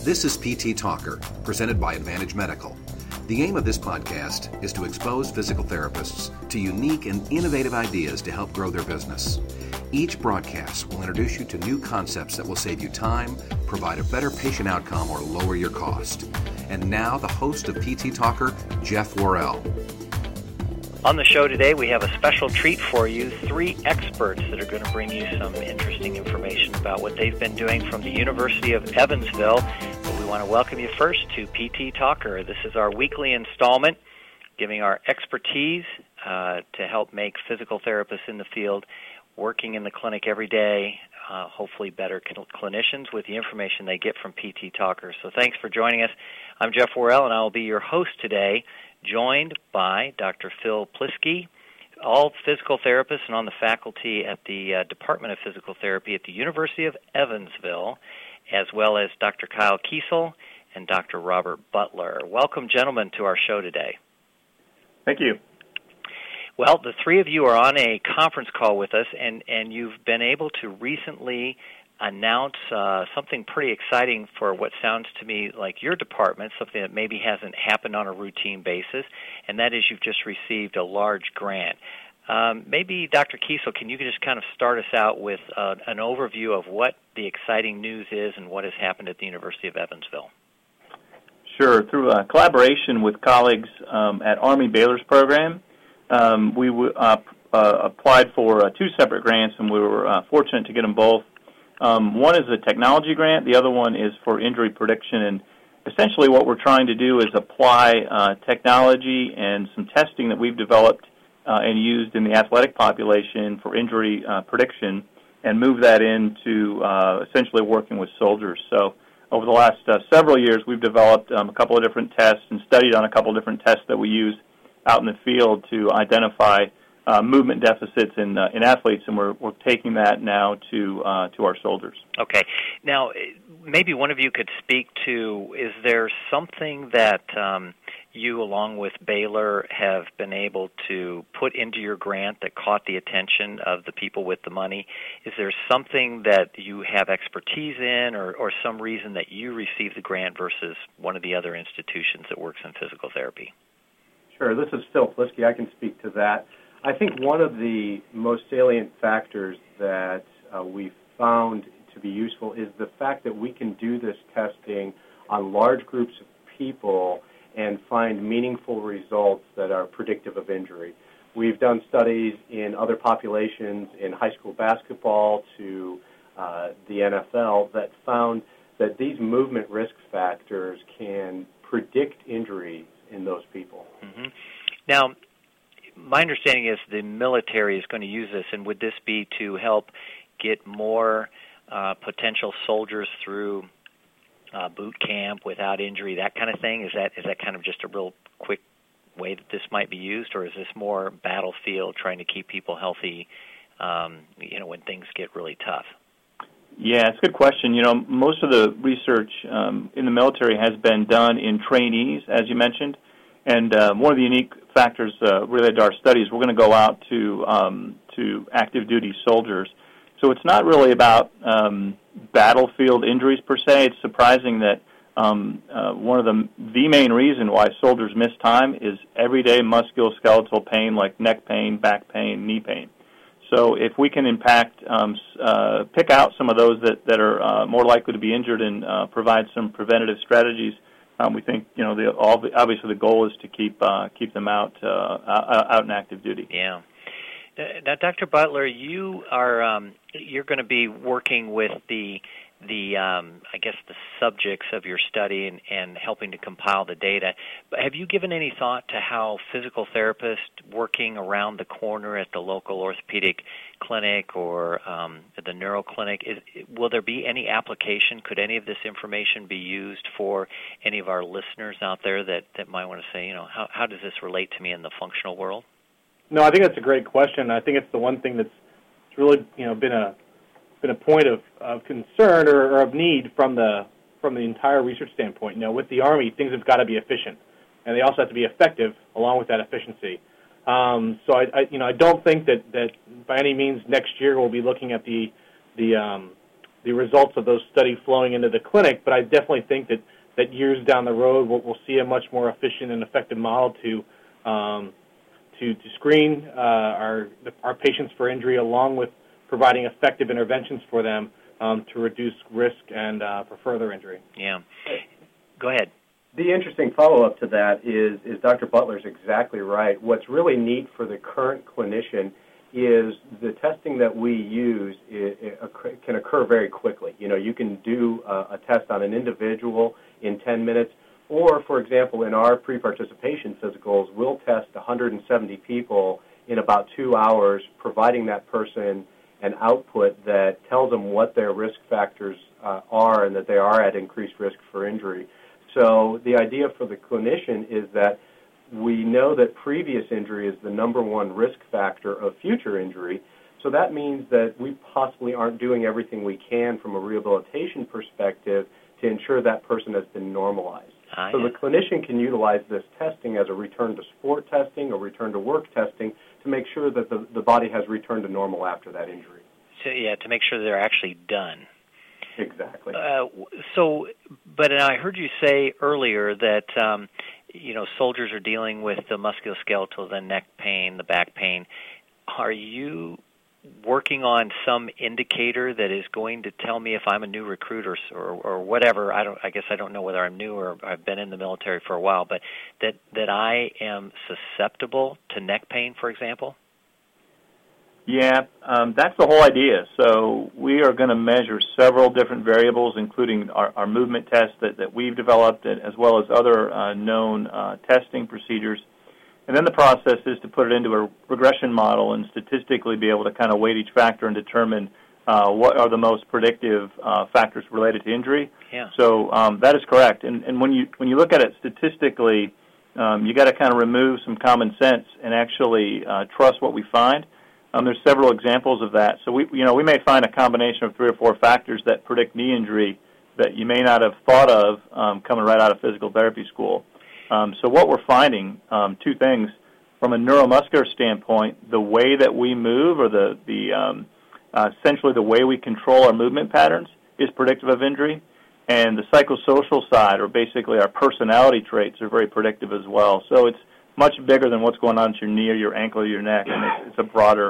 This is PT Talker, presented by Advantage Medical. The aim of this podcast is to expose physical therapists to unique and innovative ideas to help grow their business. Each broadcast will introduce you to new concepts that will save you time, provide a better patient outcome, or lower your cost. And now, the host of PT Talker, Jeff Worrell. On the show today, we have a special treat for you, 3 experts that are going to bring you some interesting information about what they've been doing from the University of Evansville. But we want to welcome you first to PT Talker. This is our weekly installment, giving our expertise to help make physical therapists in the field working in the clinic every day, hopefully better clinicians with the information they get from PT Talker. So thanks for joining us. I'm Jeff Worrell, and I will be your host today, joined by Dr. Phil Plisky, all physical therapists and on the faculty at the Department of Physical Therapy at the University of Evansville, as well as Dr. Kyle Kiesel and Dr. Robert Butler. Welcome, gentlemen, to our show today. Thank you. Well, the 3 of you are on a conference call with us, and you've been able to recently announce something pretty exciting for what sounds to me like your department, something that maybe hasn't happened on a routine basis, and that is you've just received a large grant. Maybe, Dr. Kiesel, can you just kind of start us out with an overview of what the exciting news is and what has happened at the University of Evansville? Sure. Through collaboration with colleagues at Army Baylor's program, we applied for 2 separate grants, and we were fortunate to get them both. One is a technology grant. The other one is for injury prediction. And essentially what we're trying to do is apply technology and some testing that we've developed and used in the athletic population for injury prediction and move that into essentially working with soldiers. So over the last several years, we've developed a couple of different tests and studied on a couple of different tests that we use out in the field to identify movement deficits in athletes, and we're taking that now to our soldiers. Okay. Now, maybe one of you could speak to, is there something that you, along with Baylor, have been able to put into your grant that caught the attention of the people with the money? Is there something that you have expertise in or some reason that you received the grant versus one of the other institutions that works in physical therapy? Sure. This is Phil Plisky. I can speak to that. I think one of the most salient factors that we've found to be useful is the fact that we can do this testing on large groups of people and find meaningful results that are predictive of injury. We've done studies in other populations, in high school basketball to the NFL, that found that these movement risk factors can predict injuries in those people. Mm-hmm. Now, my understanding is the military is going to use this, and would this be to help get more potential soldiers through boot camp without injury, that kind of thing? Is that kind of just a real quick way that this might be used, or is this more battlefield, trying to keep people healthy, when things get really tough? Yeah, it's a good question. Most of the research in the military has been done in trainees, as you mentioned. And one of the unique factors related to our studies, we're going to go out to active duty soldiers. So it's not really about battlefield injuries per se. It's surprising that one of the main reason why soldiers miss time is everyday musculoskeletal pain like neck pain, back pain, knee pain. So if we can pick out some of those that are more likely to be injured and provide some preventative strategies, we think obviously the goal is to keep them out in active duty. Yeah. Now, Dr. Butler, you are you're going to be working with the subjects of your study and helping to compile the data. But have you given any thought to how physical therapists working around the corner at the local orthopedic clinic or the neuro clinic, will there be any application? Could any of this information be used for any of our listeners out there that might want to say, how does this relate to me in the functional world? No, I think that's a great question. I think it's the one thing that's really been a point of concern or of need from the entire research standpoint. With the Army, things have got to be efficient, and they also have to be effective along with that efficiency. So I don't think that by any means next year we'll be looking at the the results of those studies flowing into the clinic, but I definitely think that years down the road we'll see a much more efficient and effective model to screen our patients for injury, along with providing effective interventions for them to reduce risk and for further injury. Yeah. Go ahead. The interesting follow-up to that is Dr. Butler's exactly right. What's really neat for the current clinician is the testing that we use can occur very quickly. You know, you can do a test on an individual in 10 minutes, or, for example, in our pre-participation physicals, we'll test 170 people in about 2 hours, providing that person an output that tells them what their risk factors are and that they are at increased risk for injury. So the idea for the clinician is that we know that previous injury is the number one risk factor of future injury, so that means that we possibly aren't doing everything we can from a rehabilitation perspective to ensure that person has been normalized. So the clinician can utilize this testing as a return-to-sport testing or return-to-work testing to make sure that the body has returned to normal after that injury. So, to make sure they're actually done. Exactly. But I heard you say earlier that, soldiers are dealing with the musculoskeletal, the neck pain, the back pain. Are you working on some indicator that is going to tell me if I'm a new recruit or whatever? I guess I don't know whether I'm new or I've been in the military for a while, but that I am susceptible to neck pain, for example? Yeah, that's the whole idea. So we are going to measure several different variables, including our movement test that we've developed, as well as other known testing procedures. And then the process is to put it into a regression model and statistically be able to kind of weight each factor and determine what are the most predictive factors related to injury. Yeah. So that is correct. And when you look at it statistically, you got to kind of remove some common sense and actually trust what we find. There's several examples of that. So we may find a combination of 3 or 4 factors that predict knee injury that you may not have thought of coming right out of physical therapy school. So what we're finding, 2 things. From a neuromuscular standpoint, the way that we move, or essentially the way we control our movement patterns, is predictive of injury. And the psychosocial side, or basically our personality traits, are very predictive as well. So it's much bigger than what's going on at your knee or your ankle or your neck, and it's a broader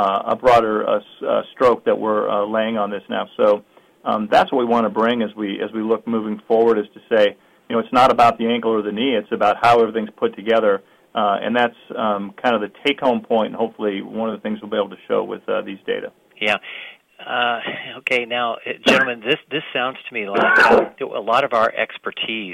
stroke that we're laying on this now. So that's what we want to bring as we look moving forward, is to say, it's not about the ankle or the knee, it's about how everything's put together, and that's kind of the take-home point, and hopefully one of the things we'll be able to show with these data. Yeah. Okay, now, gentlemen, this sounds to me like a lot of our expertise,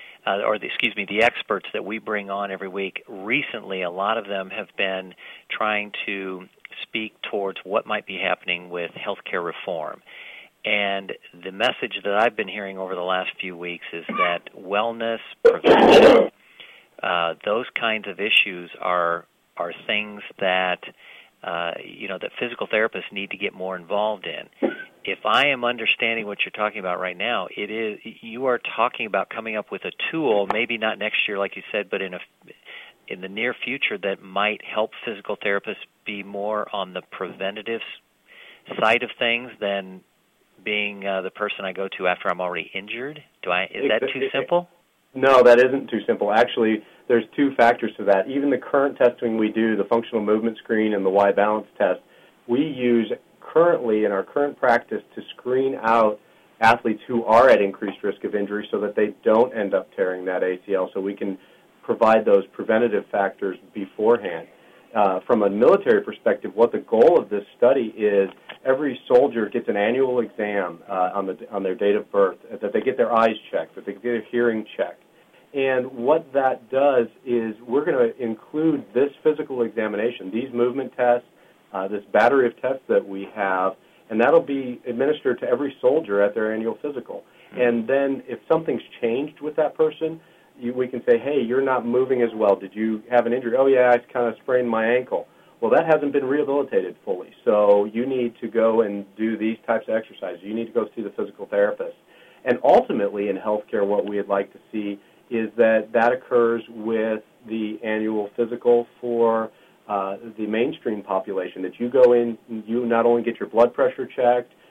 the experts that we bring on every week, recently a lot of them have been trying to speak towards what might be happening with healthcare reform. And the message that I've been hearing over the last few weeks is that wellness, prevention, those kinds of issues are things that that physical therapists need to get more involved in. If I am understanding what you're talking about right now, you are talking about coming up with a tool, maybe not next year like you said, but in the near future, that might help physical therapists be more on the preventative side of things than being the person I go to after I'm already injured. Is that too simple? No, that isn't too simple. Actually, there's 2 factors to that. Even the current testing we do, the functional movement screen and the Y-balance test, we use currently in our current practice to screen out athletes who are at increased risk of injury so that they don't end up tearing that ACL, so we can provide those preventative factors beforehand. From a military perspective, what the goal of this study is, every soldier gets an annual exam on their date of birth, that they get their eyes checked, that they get a hearing checked. And what that does is we're going to include this physical examination, these movement tests, this battery of tests that we have, and that'll be administered to every soldier at their annual physical. And then if something's changed with that person, we can say, hey, you're not moving as well. Did you have an injury? Oh, yeah, I kind of sprained my ankle. Well, that hasn't been rehabilitated fully, so you need to go and do these types of exercises. You need to go see the physical therapist. And ultimately in healthcare, what we'd like to see is that occurs with the annual physical for the mainstream population, that you go in, you not only get your blood pressure checked,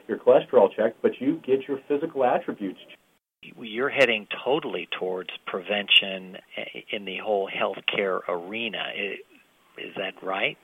your cholesterol checked, but you get your physical attributes checked. You're heading totally towards prevention in the whole healthcare arena. Is that right?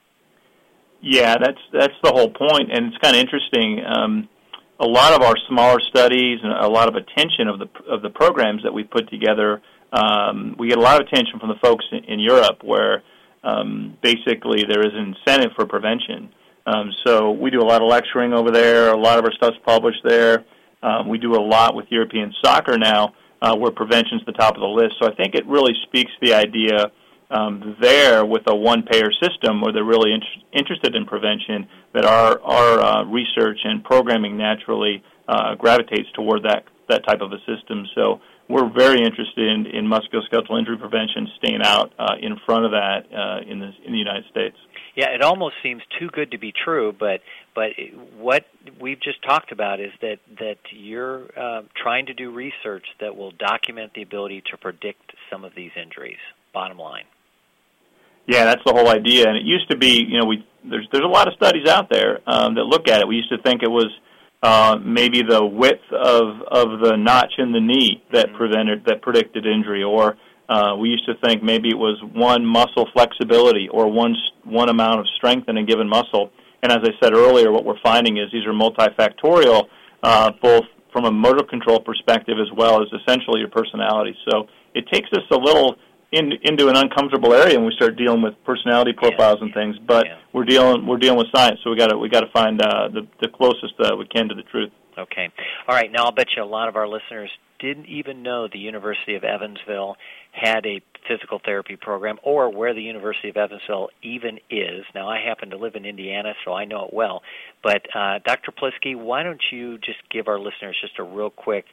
Yeah, that's the whole point, and it's kind of interesting. A lot of our smaller studies and a lot of attention of the programs that we put together, we get a lot of attention from the folks in Europe, where basically there is an incentive for prevention. So we do a lot of lecturing over there. A lot of our stuff's published there. We do a lot with European soccer now, where prevention's the top of the list. So I think it really speaks to the idea there with a one-payer system where they're really interested in prevention, that our research and programming naturally gravitates toward that type of a system. So we're very interested in musculoskeletal injury prevention, staying out in front of that in the United States. Yeah, it almost seems too good to be true, but what we've just talked about is that you're trying to do research that will document the ability to predict some of these injuries, bottom line. Yeah, that's the whole idea. And it used to be, there's a lot of studies out there that look at it. We used to think it was maybe the width of the notch in the knee that predicted injury, or we used to think maybe it was one muscle flexibility or one amount of strength in a given muscle. And as I said earlier, what we're finding is these are multifactorial, both from a motor control perspective as well as essentially your personality. So it takes us a little into an uncomfortable area when we start dealing with personality profiles and things. But we're dealing with science, so we got to find the closest we can to the truth. Okay. All right. Now I'll bet you a lot of our listeners didn't even know the University of Evansville had a physical therapy program, or where the University of Evansville even is. Now, I happen to live in Indiana, so I know it well. But Dr. Plisky, why don't you just give our listeners just a real quick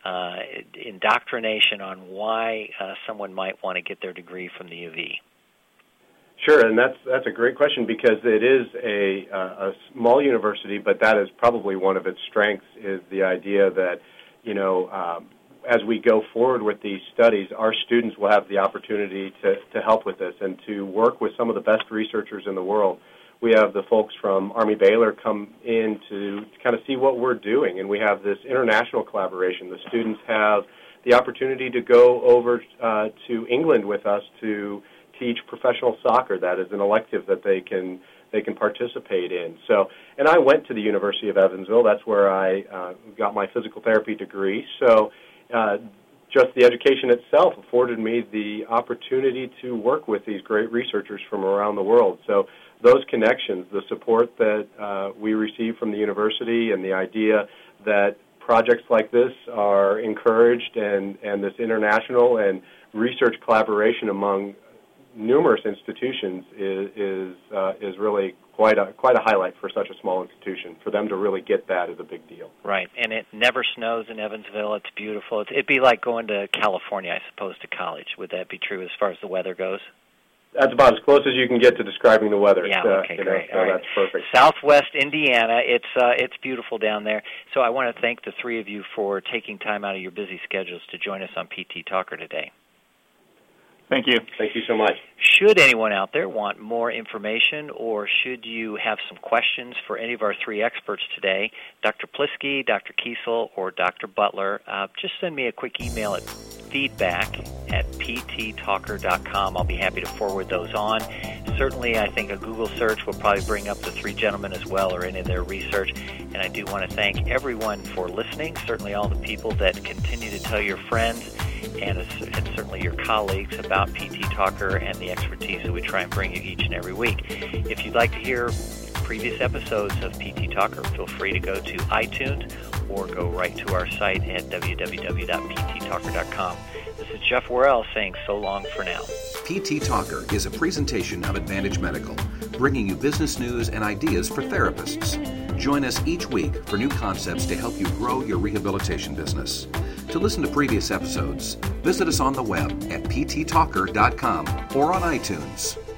indoctrination on why someone might want to get their degree from the U of E? Sure, and that's a great question, because it is a small university, but that is probably one of its strengths, is the idea that, as we go forward with these studies, our students will have the opportunity to help with this and to work with some of the best researchers in the world. We have the folks from Army Baylor come in to kind of see what we're doing, and we have this international collaboration. The students have the opportunity to go over to England with us to teach professional soccer. That is an elective that they can participate in. So, and I went to the University of Evansville. That's where I got my physical therapy degree. So just the education itself afforded me the opportunity to work with these great researchers from around the world. So those connections, the support that we receive from the university, and the idea that projects like this are encouraged, and this international and research collaboration among numerous institutions is really quite a highlight for such a small institution. For them to really get that is a big deal. Right, and it never snows in Evansville. It's beautiful. It'd be like going to California, I suppose, to college. Would that be true as far as the weather goes? That's about as close as you can get to describing the weather. Yeah, okay, great. So that's perfect. Southwest Indiana, it's beautiful down there. So I want to thank the three of you for taking time out of your busy schedules to join us on PT Talker today. Thank you. Thank you so much. Should anyone out there want more information, or should you have some questions for any of our three experts today, Dr. Plisky, Dr. Kiesel, or Dr. Butler, just send me a quick email at feedback@pttalker.com. I'll be happy to forward those on. Certainly, I think a Google search will probably bring up the three gentlemen as well, or any of their research. And I do want to thank everyone for listening, certainly all the people that continue to tell your friends, and certainly your colleagues about PT Talker and the expertise that we try and bring you each and every week. If you'd like to hear previous episodes of PT Talker, feel free to go to iTunes or go right to our site at www.pttalker.com. This is Jeff Worrell saying so long for now. PT Talker is a presentation of Advantage Medical, bringing you business news and ideas for therapists. Join us each week for new concepts to help you grow your rehabilitation business. To listen to previous episodes, visit us on the web at pttalker.com or on iTunes.